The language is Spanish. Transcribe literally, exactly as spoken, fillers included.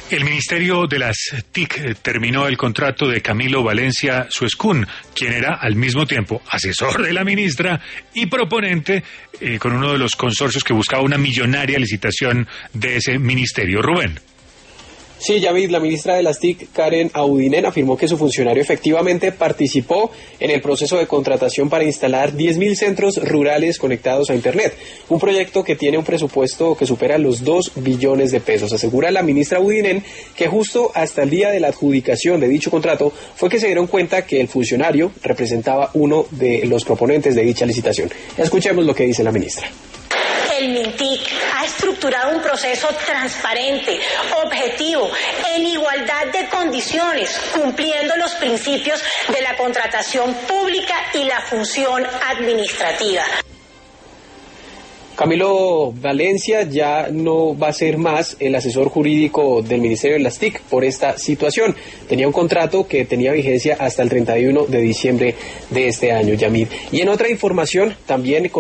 El Ministerio de las T I C terminó el contrato de Camilo Valencia Suescún, quien era al mismo tiempo asesor de la ministra y proponente eh, con uno de los consorcios que buscaba una millonaria licitación de ese ministerio. Rubén. Sí, David, la ministra de las T I C, Karen Audinen, afirmó que su funcionario efectivamente participó en el proceso de contratación para instalar diez mil centros rurales conectados a Internet, un proyecto que tiene un presupuesto que supera los dos billones de pesos. Asegura la ministra Audinen que justo hasta el día de la adjudicación de dicho contrato fue que se dieron cuenta que el funcionario representaba uno de los proponentes de dicha licitación. Escuchemos lo que dice la ministra. El MINTIC ha estructurado un proceso transparente, objetivo, en igualdad de condiciones, cumpliendo los principios de la contratación pública y la función administrativa. Camilo Valencia ya no va a ser más el asesor jurídico del Ministerio de las T I C por esta situación. Tenía un contrato que tenía vigencia hasta el treinta y uno de diciembre de este año, Yamid. Y en otra información, también con